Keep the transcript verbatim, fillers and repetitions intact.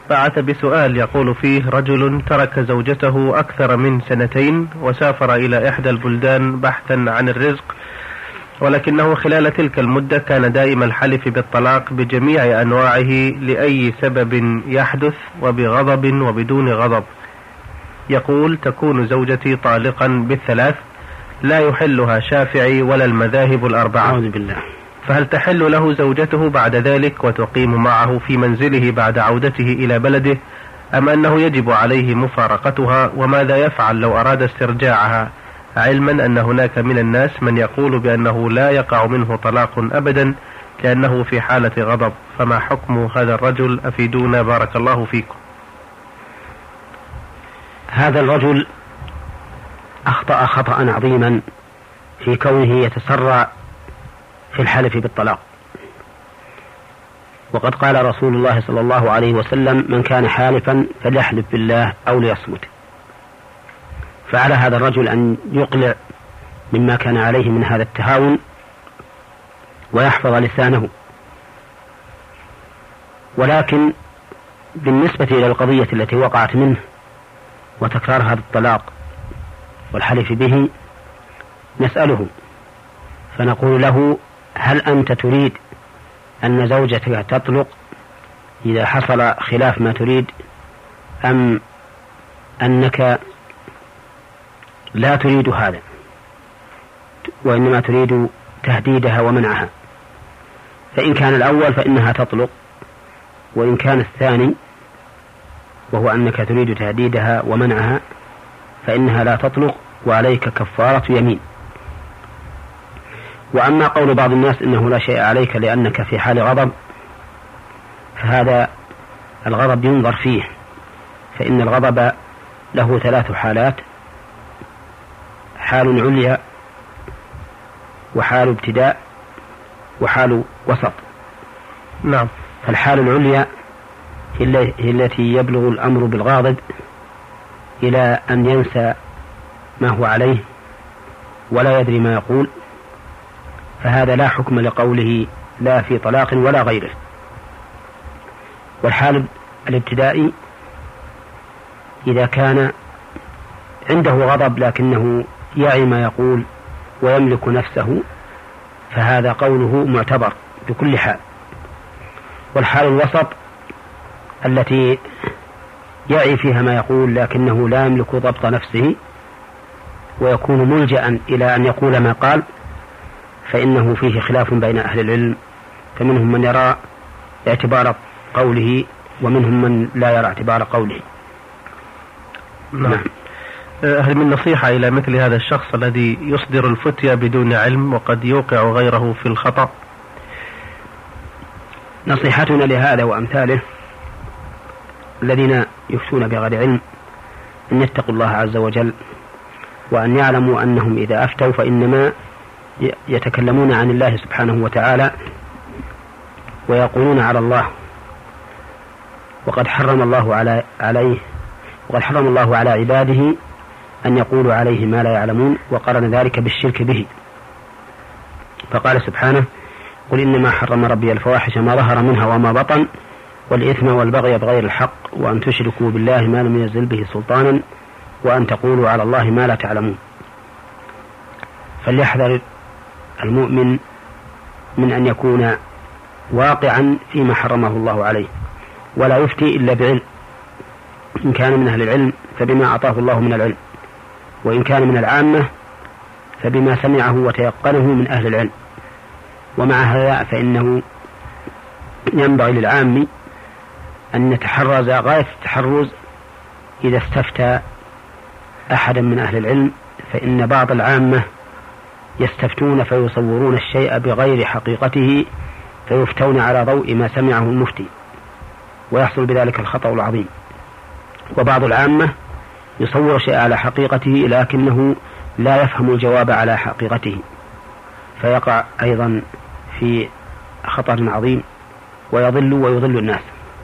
بعث بسؤال يقول فيه: رجل ترك زوجته أكثر من سنتين وسافر إلى إحدى البلدان بحثا عن الرزق، ولكنه خلال تلك المدة كان دائم الحلف بالطلاق بجميع أنواعه لأي سبب يحدث، وبغضب وبدون غضب. يقول: تكون زوجتي طالقا بالثلاث، لا يحلها شافعي ولا المذاهب الأربعة. أعوذ بالله. فهل تحل له زوجته بعد ذلك وتقيم معه في منزله بعد عودته إلى بلده، أم أنه يجب عليه مفارقتها؟ وماذا يفعل لو أراد استرجاعها، علما أن هناك من الناس من يقول بأنه لا يقع منه طلاق أبدا لأنه في حالة غضب؟ فما حكم هذا الرجل؟ أفيدونا بارك الله فيكم. هذا الرجل أخطأ خطأ عظيما في كونه يتسرع في الحلف بالطلاق، وقد قال رسول الله صلى الله عليه وسلم: من كان حالفا فليحلف بالله أو ليصمت. فعلى هذا الرجل أن يقلع مما كان عليه من هذا التهاون ويحفظ لسانه. ولكن بالنسبة إلى القضية التي وقعت منه وتكرار هذا الطلاق والحلف به، نسأله فنقول له: هل أنت تريد أن زوجتك تطلق إذا حصل خلاف ما تريد، أم أنك لا تريد هذا وإنما تريد تهديدها ومنعها؟ فإن كان الأول فإنها تطلق، وإن كان الثاني وهو أنك تريد تهديدها ومنعها فإنها لا تطلق وعليك كفارة يمين. وأما قول بعض الناس إنه لا شيء عليك لأنك في حال غضب، فهذا الغضب ينظر فيه، فإن الغضب له ثلاث حالات: حال عليا، وحال ابتداء، وحال وسط. نعم. فالحال العليا هي التي يبلغ الأمر بالغاضب إلى أن ينسى ما هو عليه ولا يدري ما يقول، فهذا لا حكم لقوله لا في طلاق ولا غيره. والحال الابتدائي إذا كان عنده غضب لكنه يعي ما يقول ويملك نفسه، فهذا قوله معتبر بكل حال. والحال الوسط التي يعي فيها ما يقول لكنه لا يملك ضبط نفسه ويكون ملجأ إلى أن يقول ما قال، فإنه فيه خلاف بين أهل العلم، فمنهم من يرى اعتبار قوله ومنهم من لا يرى اعتبار قوله. نعم. هل من نصيحة إلى مثل هذا الشخص الذي يصدر الفتية بدون علم وقد يوقع غيره في الخطأ؟ نصيحتنا لهذا وأمثاله الذين يفتون بغير علم أن يتقوا الله عز وجل، وأن يعلموا أنهم إذا أفتوا فإنما يتكلمون عن الله سبحانه وتعالى ويقولون على الله، وقد حرم الله على عليه وقد حرم الله على عباده أن يقولوا عليه ما لا يعلمون، وقرن ذلك بالشرك به. فقال سبحانه: قل إنما حرم ربي الفواحش ما ظهر منها وما بطن والإثم والبغي بغير الحق وأن تشركوا بالله ما لم ينزل به سلطانا وأن تقولوا على الله ما لا تعلمون. فليحذر المؤمن من أن يكون واقعا فيما حرمه الله عليه، ولا يفتي إلا بعلم. إن كان من أهل العلم فبما أعطاه الله من العلم، وإن كان من العامة فبما سمعه وتيقنه من أهل العلم. ومع هذا فإنه ينبغي للعام أن يتحرز غاية التحرز إذا استفتى أحدا من أهل العلم، فإن بعض العامة يستفتون فيصورون الشيء بغير حقيقته فيفتون على ضوء ما سمعه المفتي، ويحصل بذلك الخطأ العظيم. وبعض العامة يصور شيء على حقيقته لكنه لا يفهم الجواب على حقيقته، فيقع أيضا في خطر عظيم ويضل ويضل الناس.